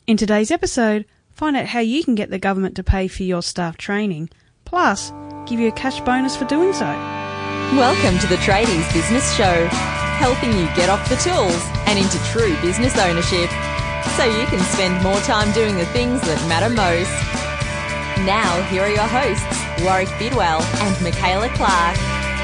In today's episode, find out how you can get the government to pay for your staff training, plus give you a cash bonus for doing so. Welcome to the Tradies Business Show, helping you get off the tools and into true business ownership, so you can spend more time doing the things that matter most. Now, here are your hosts, Warwick Bidwell and Michaela Clark.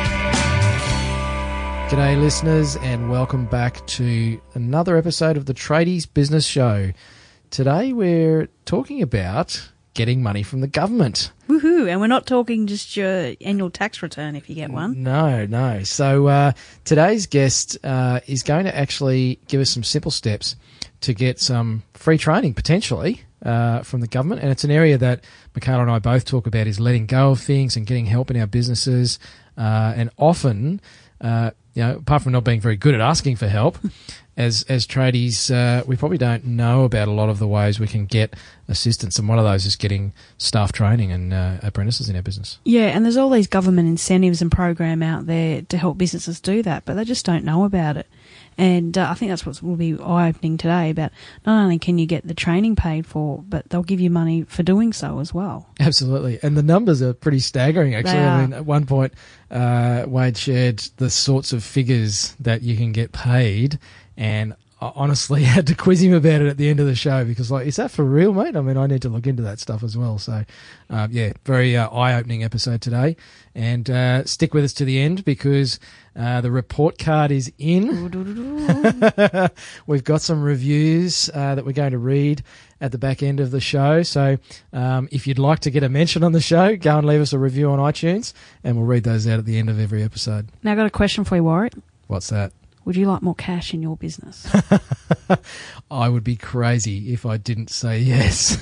G'day listeners, and welcome back to another episode of the Tradies Business Show. Today we're talking about getting money from the government. Woohoo! And we're not talking just your annual tax return if you get one. No. So today's guest is going to actually give us some simple steps to get some free training, potentially, from the government. And it's an area that Michaela and I both talk about, is letting go of things and getting help in our businesses. And often, apart from not being very good at asking for help, as tradies, we probably don't know about a lot of the ways we can get assistance, and one of those is getting staff training and apprentices in our business. Yeah, and there's all these government incentives and program out there to help businesses do that, but they just don't know about it. And I think that's what will be eye-opening today, about not only can you get the training paid for, but they'll give you money for doing so as well. Absolutely. And the numbers are pretty staggering, actually. I mean, at one point, Wade shared the sorts of figures that you can get paid, and I honestly had to quiz him about it at the end of the show because, is that for real, mate? I mean, I need to look into that stuff as well. So, very eye-opening episode today. And stick with us to the end because the report card is in. We've got some reviews that we're going to read at the back end of the show. So if you'd like to get a mention on the show, go and leave us a review on iTunes, and we'll read those out at the end of every episode. Now, I've got a question for you, Warwick. What's that? Would you like more cash in your business? I would be crazy if I didn't say yes.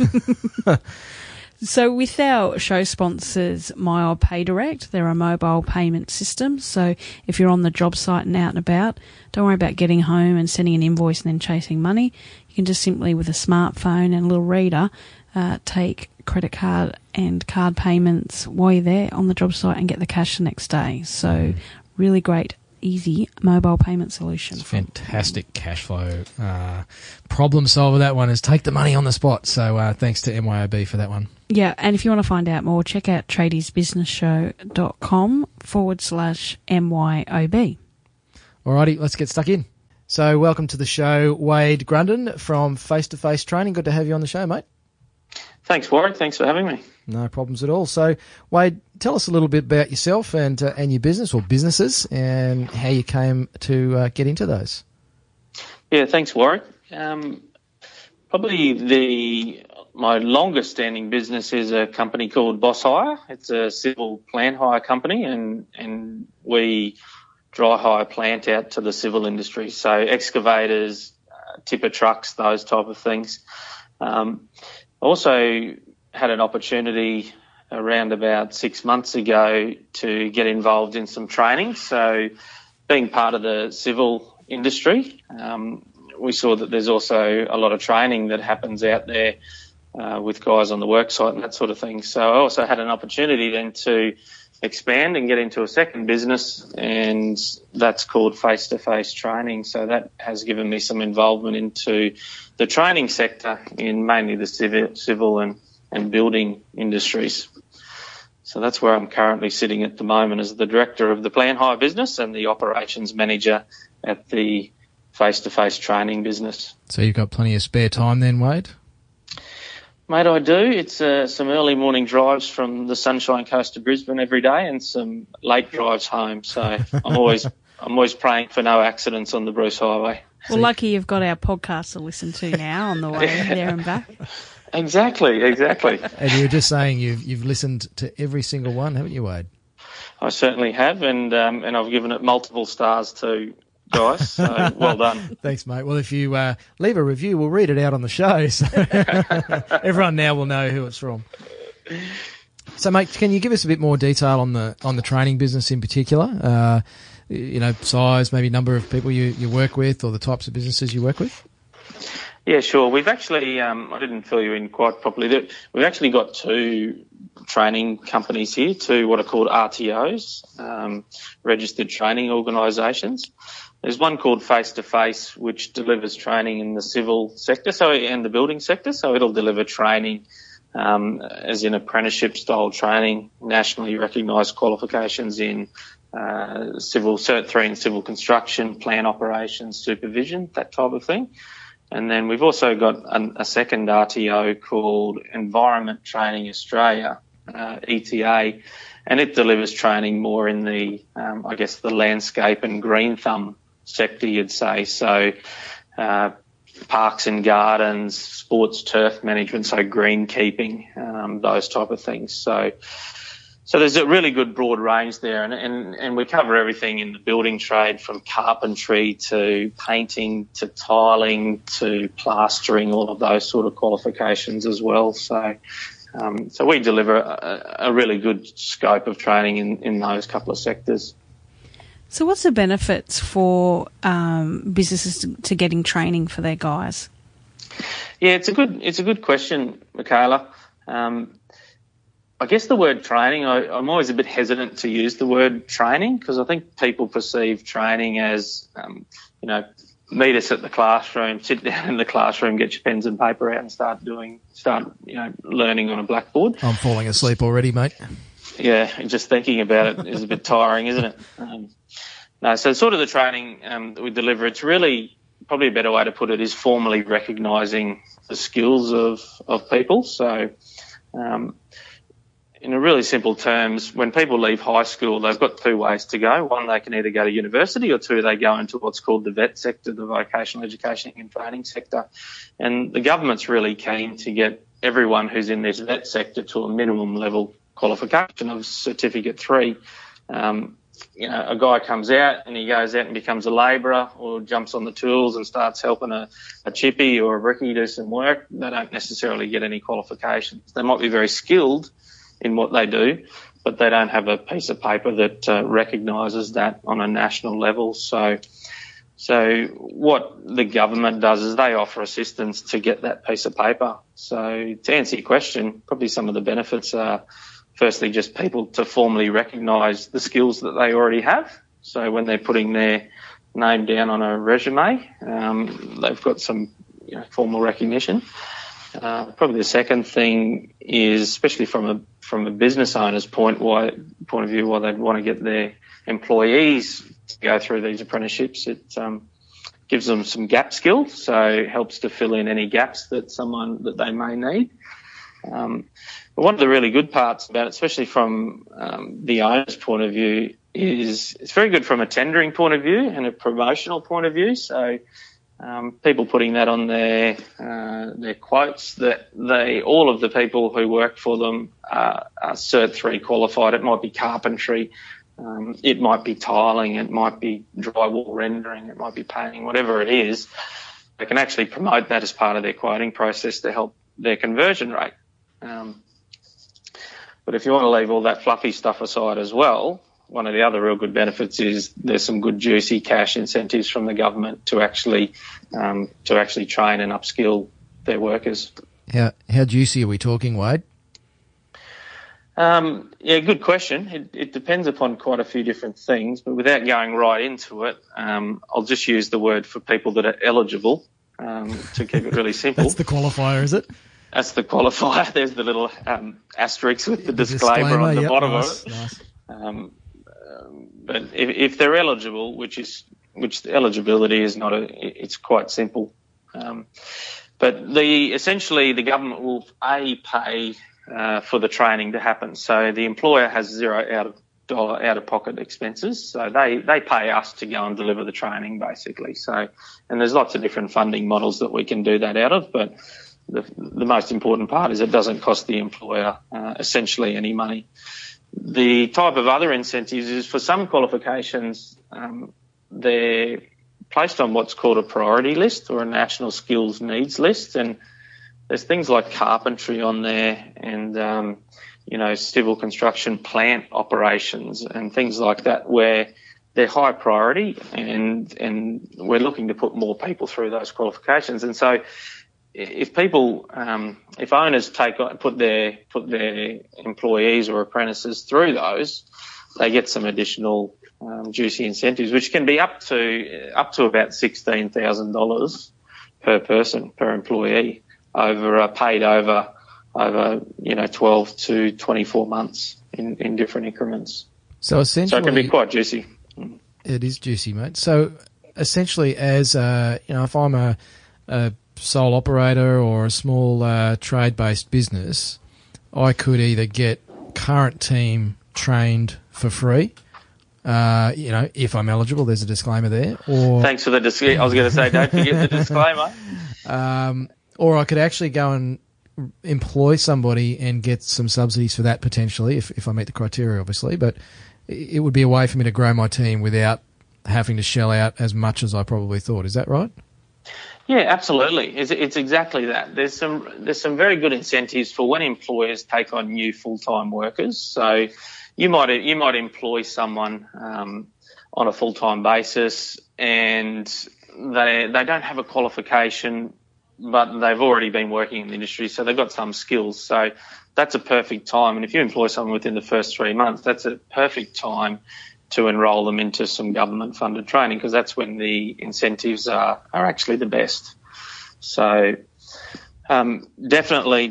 So with our show sponsors, MyOldPay Direct, they're a mobile payment system. So if you're on the job site and out and about, don't worry about getting home and sending an invoice and then chasing money. You can just simply, with a smartphone and a little reader, take credit card and card payments while you're there on the job site and get the cash the next day. So really great, easy mobile payment solution. It's fantastic cash flow problem solver, that one, is take the money on the spot. So thanks to MYOB for that one. Yeah, and if you want to find out more, check out tradiesbusinessshow.com/MYOB. Alrighty, let's get stuck in. So welcome to the show, Wade Grunden from Face to Face Training. Good to have you on the show, mate. Thanks, Warwick. Thanks for having me. No problems at all. So, Wade, tell us a little bit about yourself and your business or businesses and how you came to get into those. Yeah, thanks, Warwick. My longest standing business is a company called Boss Hire. It's a civil plant hire company, and we dry hire plant out to the civil industry. So excavators, tipper trucks, those type of things. Also had an opportunity around about 6 months ago to get involved in some training. So being part of the civil industry, we saw that there's also a lot of training that happens out there with guys on the work site and that sort of thing. So I also had an opportunity then to expand and get into a second business, and that's called Face to Face Training. So that has given me some involvement into the training sector in mainly the civil and building industries. So that's where I'm currently sitting at the moment, as the director of the plant hire business and the operations manager at the Face to Face Training business. So you've got plenty of spare time then, Wade? Mate, I do. It's some early morning drives from the Sunshine Coast to Brisbane every day, and some late drives home. So I'm always praying for no accidents on the Bruce Highway. Well, lucky you've got our podcast to listen to now on the way there and back. Exactly. And you were just saying you've listened to every single one, haven't you, Wade? I certainly have, and I've given it multiple stars too, guys. So well done. Thanks, mate. Well, if you leave a review, we'll read it out on the show, so everyone now will know who it's from. So, mate, can you give us a bit more detail on the training business in particular? Size, maybe number of people you work with, or the types of businesses you work with? Yeah, sure. We've actually, I didn't fill you in quite properly. We've actually got two training companies here to what are called RTOs, registered training organisations. There's one called Face to Face, which delivers training in the civil sector, and the building sector. So it'll deliver training, as in apprenticeship style training, nationally recognised qualifications in civil Cert 3 in civil construction, plant operations, supervision, that type of thing. And then we've also got a second RTO called Environment Training Australia, ETA, and it delivers training more in the, the landscape and green thumb sector, you'd say. So parks and gardens, sports turf management, so greenkeeping, those type of things. So there's a really good broad range there, and we cover everything in the building trade, from carpentry to painting to tiling to plastering, all of those sort of qualifications as well. So we deliver a really good scope of training in those couple of sectors. So what's the benefits for businesses to getting training for their guys? Yeah, it's a good question, Michaela. I guess the word training, I'm always a bit hesitant to use the word training, because I think people perceive training as, meet us at the classroom, sit down in the classroom, get your pens and paper out and start learning on a blackboard. I'm falling asleep already, mate. Yeah, just thinking about it is a bit tiring, isn't it? No, so sort of the training that we deliver, it's really, probably a better way to put it is formally recognising the skills of people. So, in a really simple terms, when people leave high school, they've got two ways to go. One, they can either go to university, or two, they go into what's called the VET sector, the vocational education and training sector. And the government's really keen to get everyone who's in this VET sector to a minimum level qualification of Certificate 3. A guy comes out and he goes out and becomes a labourer, or jumps on the tools and starts helping a chippy or a brickie do some work. They don't necessarily get any qualifications. They might be very skilled in what they do, but they don't have a piece of paper that recognises that on a national level. So what the government does is they offer assistance to get that piece of paper. So to answer your question, probably some of the benefits are, firstly, just people to formally recognise the skills that they already have. So when they're putting their name down on a resume, they've got some formal recognition. Probably the second thing is, especially from a business owner's point of view, why they'd want to get their employees to go through these apprenticeships. It gives them some gap skills, so it helps to fill in any gaps that they may need. But one of the really good parts about it, especially from the owner's point of view, is it's very good from a tendering point of view and a promotional point of view. So people putting that on their quotes, that all of the people who work for them are Cert 3 qualified. It might be carpentry, it might be tiling, it might be drywall rendering, it might be painting, whatever it is. They can actually promote that as part of their quoting process to help their conversion rate. But if you want to leave all that fluffy stuff aside as well, one of the other real good benefits is there's some good juicy cash incentives from the government to actually train and upskill their workers. How juicy are we talking, Wade? Good question. It depends upon quite a few different things, but without going right into it, I'll just use the word for people that are eligible, to keep it really simple. That's the qualifier, is it? That's the qualifier. There's the little asterisk with the disclaimer on the bottom of it. Nice. But if they're eligible, which the eligibility is it's quite simple. But essentially the government will pay for the training to happen. So the employer has $0 out of pocket expenses. So they pay us to go and deliver the training, basically. So, and there's lots of different funding models that we can do that out of, but the most important part is it doesn't cost the employer essentially any money. The type of other incentives is, for some qualifications, they're placed on what's called a priority list or a national skills needs list, and there's things like carpentry on there and civil construction plant operations and things like that, where they're high priority and we're looking to put more people through those qualifications. And so if people, if owners put their employees or apprentices through those, they get some additional juicy incentives, which can be up to about $16,000 per person, per employee, paid over 12 to 24 months in different increments. So essentially, it can be quite juicy. It is juicy, mate. So essentially, as if I'm a sole operator or a small trade-based business, I could either get current team trained for free, if I'm eligible. There's a disclaimer there. Or thanks for the disclaimer. I was going to say, don't forget the disclaimer. Or I could actually go and employ somebody and get some subsidies for that potentially, if I meet the criteria, obviously. But it would be a way for me to grow my team without having to shell out as much as I probably thought. Is that right? Yeah, absolutely. It's exactly that. There's some very good incentives for when employers take on new full-time workers. So you might employ someone on a full-time basis, and they don't have a qualification, but they've already been working in the industry, so they've got some skills. So that's a perfect time. And if you employ someone within the first 3 months, that's a perfect time to enrol them into some government-funded training, because that's when the incentives are actually the best. So definitely,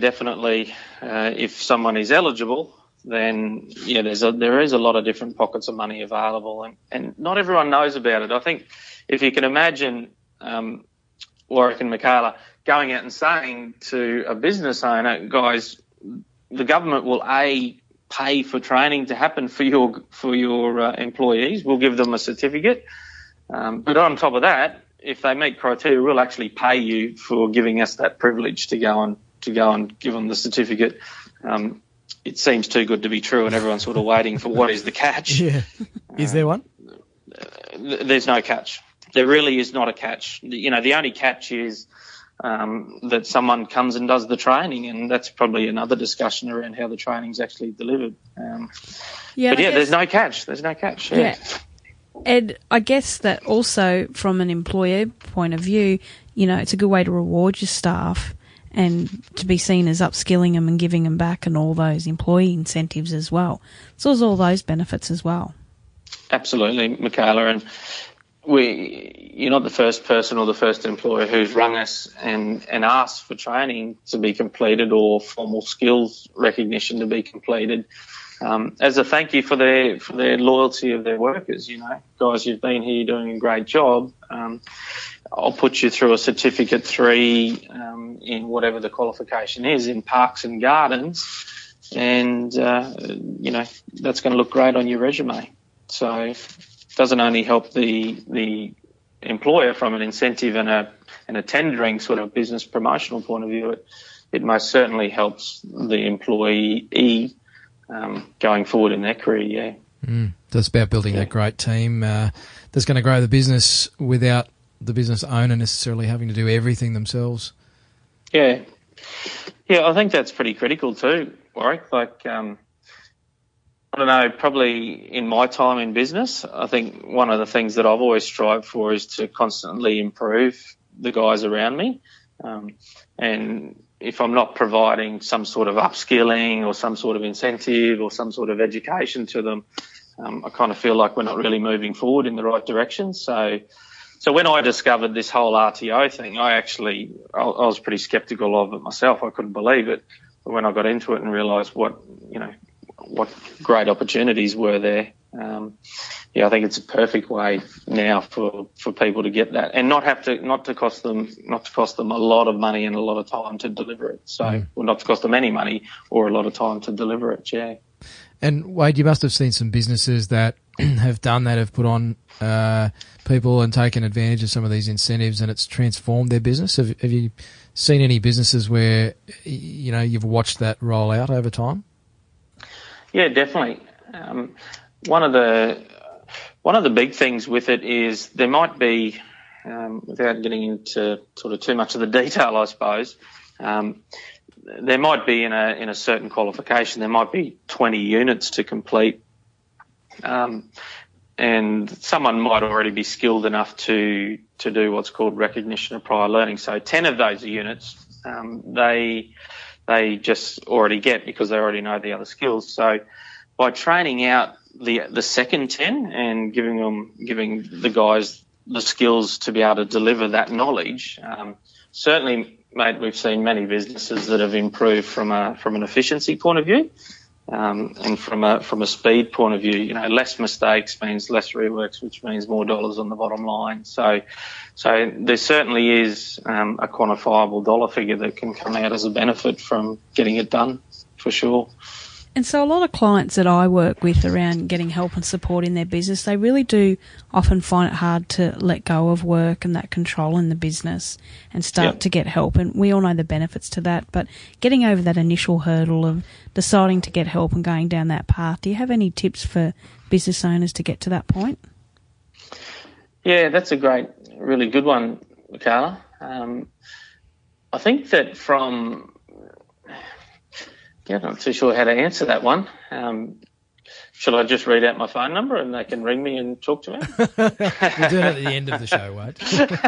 if someone is eligible, then there is a lot of different pockets of money available, and not everyone knows about it. I think if you can imagine Warwick and Michaela going out and saying to a business owner, guys, the government will pay for training to happen for your employees. We'll give them a certificate, but on top of that, if they meet criteria, we'll actually pay you for giving us that privilege to go and give them the certificate. It seems too good to be true, and everyone's sort of waiting for what is the catch. Yeah, is there one? There's no catch. There really is not a catch. The only catch is that someone comes and does the training, and that's probably another discussion around how the training's actually delivered. There's no catch. There's no catch. Yeah. Ed, I guess that also from an employer point of view, it's a good way to reward your staff and to be seen as upskilling them and giving them back, and all those employee incentives as well. So there's all those benefits as well. Absolutely, Michaela, and you're not the first person or the first employer who's rung us and asked for training to be completed or formal skills recognition to be completed, as a thank you for their loyalty of their workers. Guys, you've been here doing a great job. I'll put you through a Certificate 3 in whatever the qualification is in parks and gardens, and that's going to look great on your resume. So it doesn't only help the employer from an incentive and a tendering sort of business promotional point of view. It most certainly helps the employee going forward in their career. That's about building that great team that's going to grow the business without the business owner necessarily having to do everything themselves. Yeah, I think that's pretty critical too, Warwick. I don't know, probably in my time in business, I think one of the things that I've always strived for is to constantly improve the guys around me. And if I'm not providing some sort of upskilling or some sort of incentive or some sort of education to them, I kind of feel like we're not really moving forward in the right direction. So when I discovered this whole RTO thing, I was pretty skeptical of it myself. I couldn't believe it. But when I got into it and realised what great opportunities were there, I think it's a perfect way now for people to get that and not to cost them a lot of money and a lot of time to deliver it. So, or not to cost them any money or a lot of time to deliver it. Yeah. And Wade, you must have seen some businesses that have done that, have put on people and taken advantage of some of these incentives, and it's transformed their business. Have you seen any businesses where you've watched that roll out over time? Yeah, definitely. One of the big things with it is there might be, without getting into sort of too much of the detail, I suppose, there might be in a certain qualification, there might be 20 units to complete, and someone might already be skilled enough to do what's called recognition of prior learning. So 10 of those units They just already get because they already know the other skills. So by training out the second 10 and giving the guys the skills to be able to deliver that knowledge, certainly, mate, we've seen many businesses that have improved from an efficiency point of view, and from a speed point of view. Less mistakes means less reworks, which means more dollars on the bottom line. So there certainly is a quantifiable dollar figure that can come out as a benefit from getting it done, for sure. And so a lot of clients that I work with around getting help and support in their business, they really do often find it hard to let go of work and that control in the business and start to get help. And we all know the benefits to that. But getting over that initial hurdle of deciding to get help and going down that path, do you have any tips for business owners to get to that point? Yeah, that's a really good one, Carla. I think that I'm not too sure how to answer that one. Should I just read out my phone number and they can ring me and talk to me? We'll do it at the end of the show, Wade.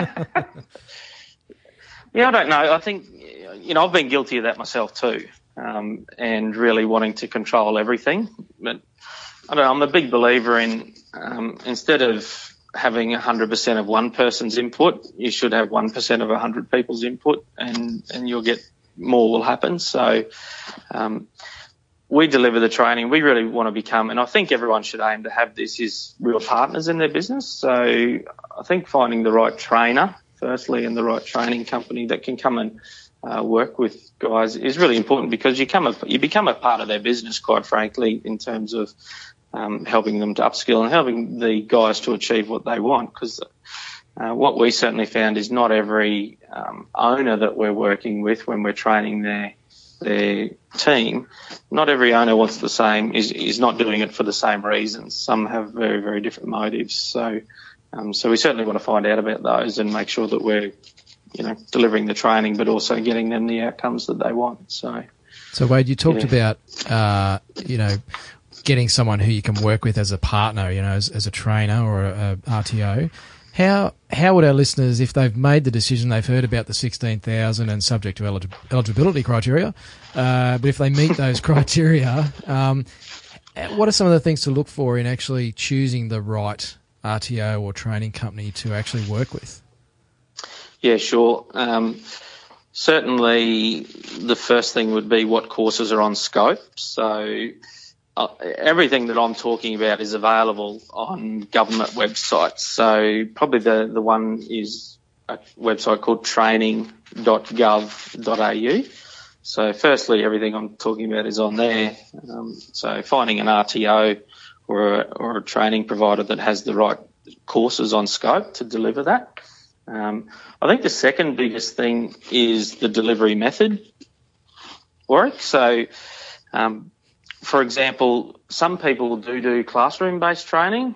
Yeah, I don't know. I think, I've been guilty of that myself too, and really wanting to control everything. But I don't know, I'm a big believer in instead of having 100% of one person's input, you should have 1% of 100 people's input, and you'll get more will happen. So we deliver the training. We really want to become, and I think everyone should aim to have this, is real partners in their business. So I think finding the right trainer, firstly, and the right training company that can come and work with guys is really important, because you become a part of their business, quite frankly, in terms of helping them to upskill and helping the guys to achieve what they want. Because what we certainly found is not every owner that we're working with when we're training their team, not every owner wants the same, is not doing it for the same reasons. Some have very, very different motives. So we certainly want to find out about those and make sure that we're, delivering the training, but also getting them the outcomes that they want. So Wade, you talked about, getting someone who you can work with as a partner, as a trainer or a RTO. How would our listeners, if they've made the decision, they've heard about the 16,000 and subject to eligibility criteria, but if they meet those criteria, what are some of the things to look for in actually choosing the right RTO or training company to actually work with? Yeah, sure. Certainly the first thing would be what courses are on scope. So everything that I'm talking about is available on government websites. So probably the one is a website called training.gov.au. So firstly, everything I'm talking about is on there. So finding an RTO or a training provider that has the right courses on scope to deliver that. I think the second biggest thing is the delivery method, Warwick. So, for example, some people do classroom-based training.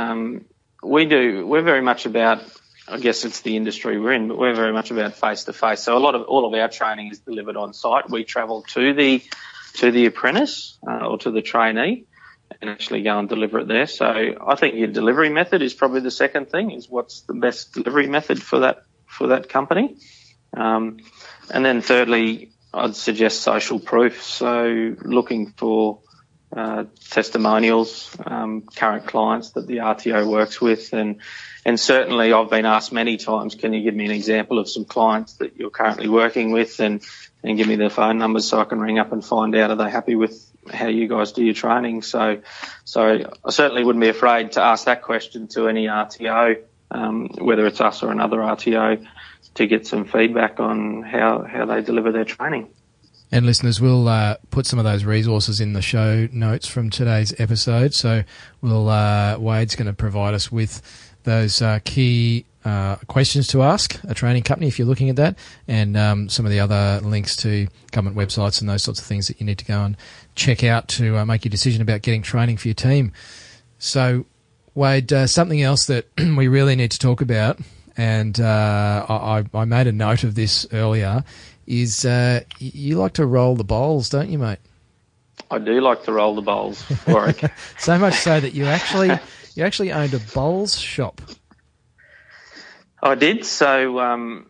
We're very much about, I guess it's the industry we're in, but we're very much about face-to-face. So all of our training is delivered on site. We travel to the apprentice or to the trainee and actually go and deliver it there. So I think your delivery method is probably the second thing, is what's the best delivery method for that company. And then thirdly, I'd suggest social proof. So looking for testimonials, current clients that the RTO works with, and certainly I've been asked many times, can you give me an example of some clients that you're currently working with, and give me their phone numbers so I can ring up and find out, are they happy with how you guys do your training? So I certainly wouldn't be afraid to ask that question to any RTO, whether it's us or another RTO, to get some feedback on how they deliver their training. And listeners, we'll put some of those resources in the show notes from today's episode. So Wade's going to provide us with those key questions to ask a training company if you're looking at that, and some of the other links to government websites and those sorts of things that you need to go and check out to make your decision about getting training for your team. So, Wade, something else that we really need to talk about, and I made a note of this earlier, is you like to roll the bowls, don't you, mate? I do like to roll the bowls, Warwick. So much so that you actually owned a bowls shop. I did. So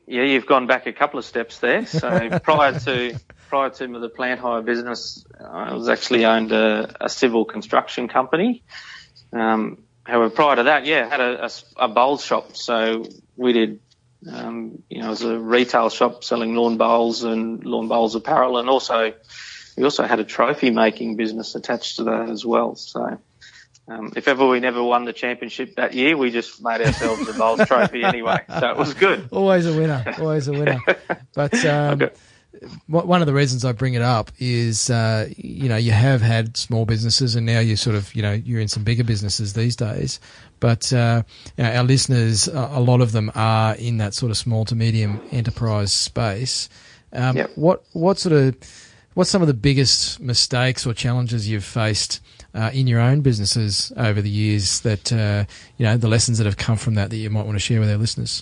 Yeah, you've gone back a couple of steps there. So prior to the plant hire business, I was actually owned a civil construction company. However, prior to that, had a bowls shop. So we did, it was a retail shop selling lawn bowls and lawn bowls apparel, and we also had a trophy making business attached to that as well. So if ever we never won the championship that year, we just made ourselves a bowls trophy anyway. So it was good. Always a winner. But Okay. One of the reasons I bring it up is, you have had small businesses, and now you're sort of, you're in some bigger businesses these days. But our listeners, a lot of them are in that sort of small to medium enterprise space. Yep. What's some of the biggest mistakes or challenges you've faced in your own businesses over the years that, the lessons that have come from that you might want to share with our listeners?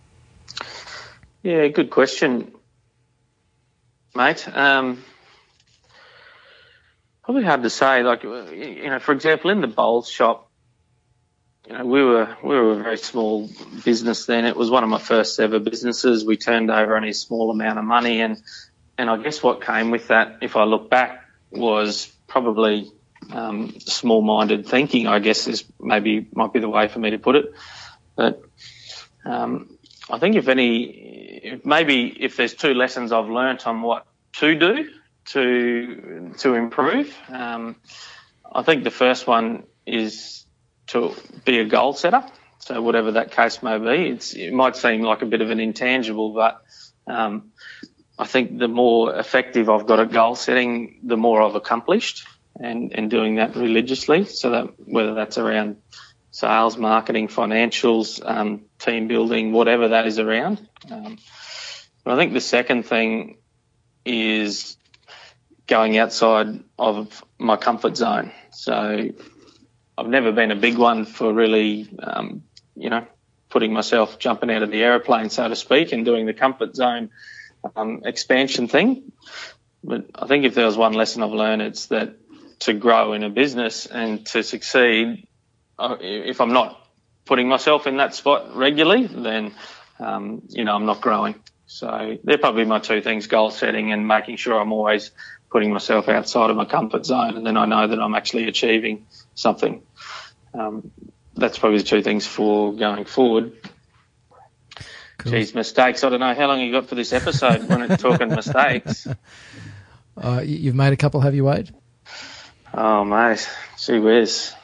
Yeah, good question, mate. Probably hard to say. Like, for example, in the bowls shop, we were a very small business then. It was one of my first ever businesses. We turned over only a small amount of money, and I guess what came with that, if I look back, was probably small-minded thinking, I guess might be the way for me to put it. But I think if there's two lessons I've learnt on what to do to improve, I think the first one is to be a goal setter. So whatever that case may be, it might seem like a bit of an intangible, but I think the more effective I've got at goal setting, the more I've accomplished, and doing that religiously. So that whether that's around sales, marketing, financials, team building, whatever that is around. But I think the second thing is going outside of my comfort zone. So I've never been a big one for really, jumping out of the aeroplane, so to speak, and doing the comfort zone expansion thing. But I think if there was one lesson I've learned, it's that to grow in a business and to succeed, if I'm not putting myself in that spot regularly, then, I'm not growing. So they're probably my two things, goal setting and making sure I'm always putting myself outside of my comfort zone, and then I know that I'm actually achieving something. That's probably the two things for going forward. Cool. Geez, mistakes. I don't know how long you got for this episode when it's talking mistakes. You've made a couple, have you, Wade? Oh, mate. Gee whiz.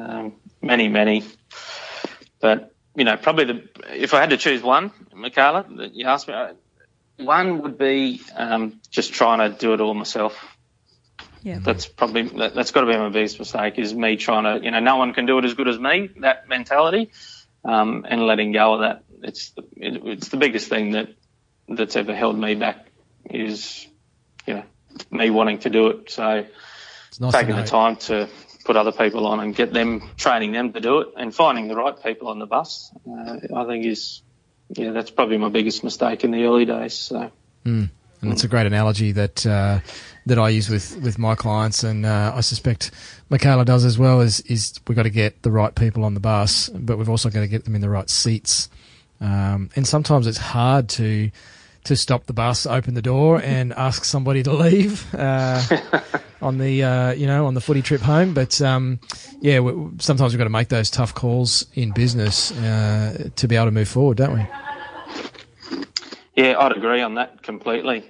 Many. But, probably if I had to choose one, Michaela, that you asked me, one would be just trying to do it all myself. Yeah. That's got to be my biggest mistake, is me trying to, no one can do it as good as me, that mentality, and letting go of that. It's the biggest thing that's ever held me back is, me wanting to do it. So it's nice taking the time to put other people on and training them to do it, and finding the right people on the bus, I think that's probably my biggest mistake in the early days. So. And it's a great analogy that I use with my clients, and I suspect Michaela does as well, is we've got to get the right people on the bus, but we've also got to get them in the right seats. And sometimes it's hard to stop the bus, open the door, and ask somebody to leave on the footy trip home. But sometimes we've got to make those tough calls in business to be able to move forward, don't we? Yeah, I'd agree on that completely.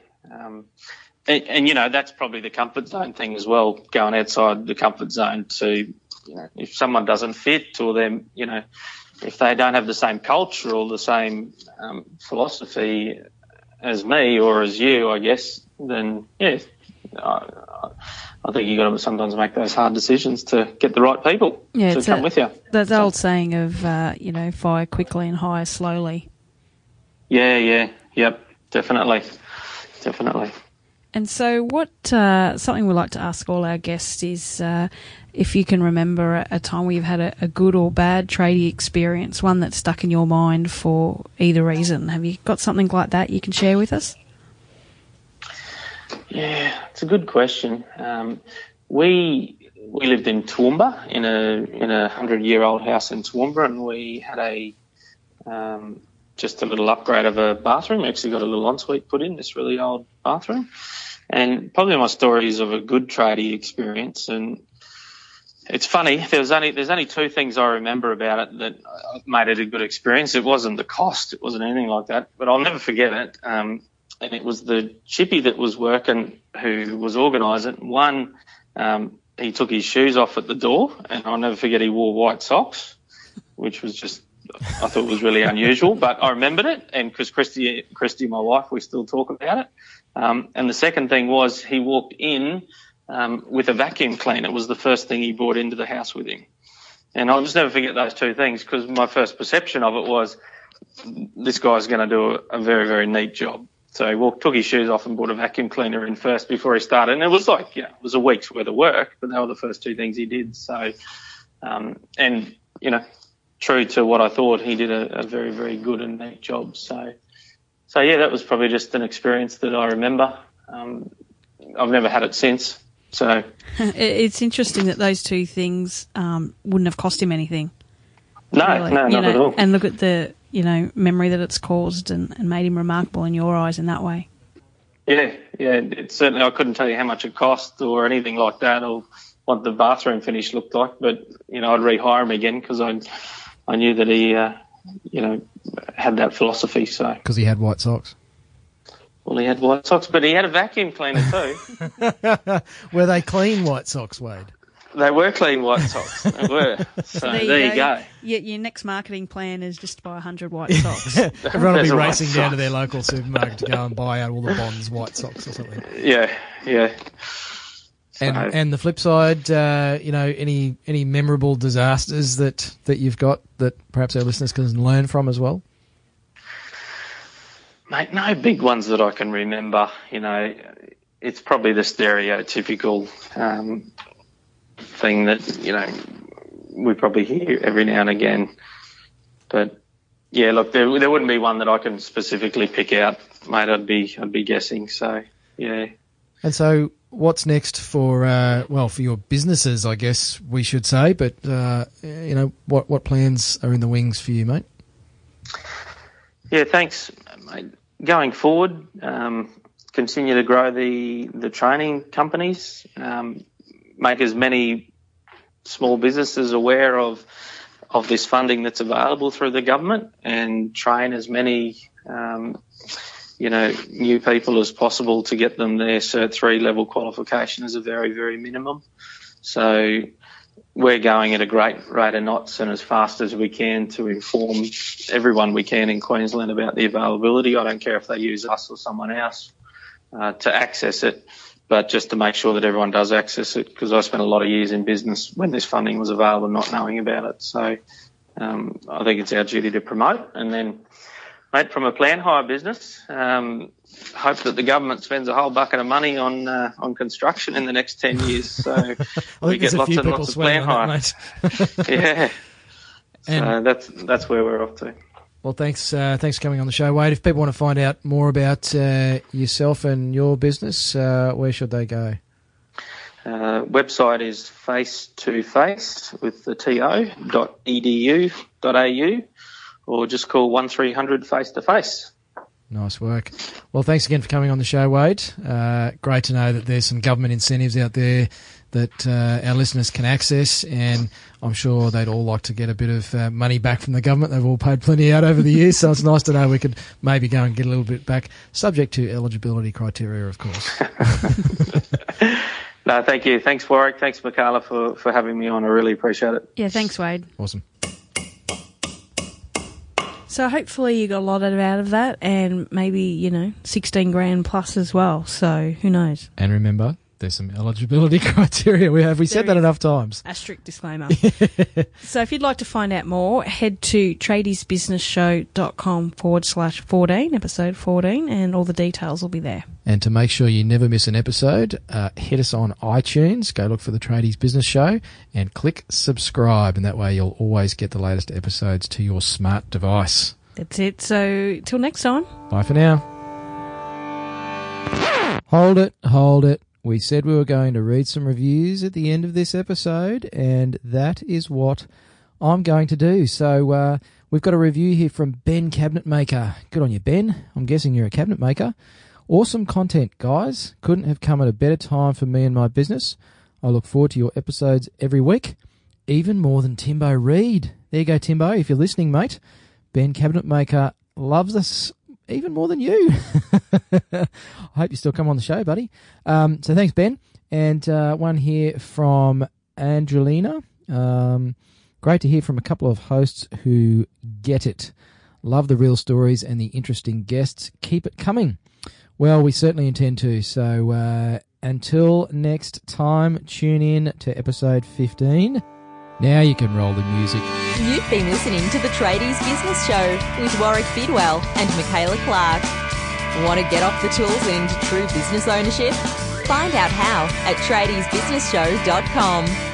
And that's probably the comfort zone thing as well, going outside the comfort zone to, if someone doesn't fit, or them, if they don't have the same culture or the same philosophy as me or as you, I guess, then, I think you've got to sometimes make those hard decisions to get the right people to come with you. That old saying of, fire quickly and hire slowly. Yeah. Yep, definitely. And so something we like to ask all our guests is if you can remember a time where you've had a good or bad tradie experience, one that's stuck in your mind for either reason. Have you got something like that you can share with us? Yeah, it's a good question. We lived in Toowoomba, in a 100-year-old house in Toowoomba, and we had a just a little upgrade of a bathroom. Actually got a little ensuite put in, this really old bathroom. And probably my story is of a good tradie experience. And it's funny, there's only two things I remember about it that made it a good experience. It wasn't the cost, it wasn't anything like that, but I'll never forget it. And it was the chippy that was working who was organising. One, he took his shoes off at the door, and I'll never forget he wore white socks, which was just, I thought was really unusual, but I remembered it, and because Christy, my wife, we still talk about it. And the second thing was he walked in with a vacuum cleaner. It was the first thing he brought into the house with him. And I'll just never forget those two things, because my first perception of it was this guy's going to do a very, very neat job. So he took his shoes off and brought a vacuum cleaner in first before he started. And it was like, it was a week's worth of work, but they were the first two things he did. So, and, true to what I thought, he did a very, very good and neat job. So yeah, that was probably just an experience that I remember. I've never had it since. So it's interesting that those two things wouldn't have cost him anything. No, really. Not at all. And look at the memory that it's caused and made him remarkable in your eyes in that way. Yeah. It's certainly, I couldn't tell you how much it cost or anything like that, or what the bathroom finish looked like. But I'd rehire him again, because I knew that he had that philosophy. So because he had white socks. Well, he had white socks, but he had a vacuum cleaner too. Were they clean white socks, Wade? They were clean white socks. They were. So there you go. Your next marketing plan is just to buy 100 white socks. Everyone will be racing down to their local supermarket to go and buy out all the Bonds white socks or something. Yeah. And the flip side, any memorable disasters that you've got that perhaps our listeners can learn from as well? Mate, no big ones that I can remember. It's probably the stereotypical thing that, we probably hear every now and again. But, yeah, look, there wouldn't be one that I can specifically pick out, mate. I'd be guessing. So, yeah. And so what's next for your businesses, I guess we should say. But, what plans are in the wings for you, mate? Yeah, thanks, mate. Going forward, continue to grow the training companies, make as many small businesses aware of this funding that's available through the government, and train as many new people as possible to get them their Cert 3 level qualification as a very, very minimum. So we're going at a great rate of knots and as fast as we can to inform everyone we can in Queensland about the availability. I don't care if they use us or someone else to access it, but just to make sure that everyone does access it, because I spent a lot of years in business when this funding was available not knowing about it. So I think it's our duty to promote. And then, mate, from a plan hire business, hope that the government spends a whole bucket of money on construction in the next 10 years. So we get lots and lots of plan hire. Yeah. And so that's where we're off to. Well, thanks for coming on the show, Wade. If people want to find out more about yourself and your business, where should they go? Website is face2face with the to.edu.au, or just call 1300 face to face. Nice work. Well, thanks again for coming on the show, Wade. Great to know that there's some government incentives out there that our listeners can access, and I'm sure they'd all like to get a bit of money back from the government. They've all paid plenty out over the years, so it's nice to know we could maybe go and get a little bit back, subject to eligibility criteria, of course. No, thank you. Thanks, Warwick. Thanks, Michaela, for having me on. I really appreciate it. Yeah, thanks, Wade. Awesome. So hopefully you got a lot out of that, and maybe, 16 grand plus as well. So who knows? And remember, there's some eligibility criteria. We said that enough times. A strict disclaimer. So if you'd like to find out more, head to tradiesbusinessshow.com/14, episode 14, and all the details will be there. And to make sure you never miss an episode, hit us on iTunes, go look for the Tradies Business Show, and click subscribe, and that way you'll always get the latest episodes to your smart device. That's it. So till next time. Bye for now. Hold it. We said we were going to read some reviews at the end of this episode, and that is what I'm going to do. So We've got a review here from Ben Cabinet Maker. Good on you, Ben. I'm guessing you're a cabinet maker. Awesome content, guys. Couldn't have come at a better time for me and my business. I look forward to your episodes every week, even more than Timbo Reid. There you go, Timbo. If you're listening, mate, Ben Cabinet Maker loves us even more than you. I hope you still come on the show, buddy. So thanks, Ben. And one here from Angelina. Great to hear from a couple of hosts who get it. Love the real stories and the interesting guests. Keep it coming. Well, we certainly intend to. So until next time, tune in to episode 15. Now you can roll the music. You've been listening to the Tradies Business Show with Warwick Bidwell and Michaela Clark. Want to get off the tools and into true business ownership? Find out how at tradiesbusinessshow.com.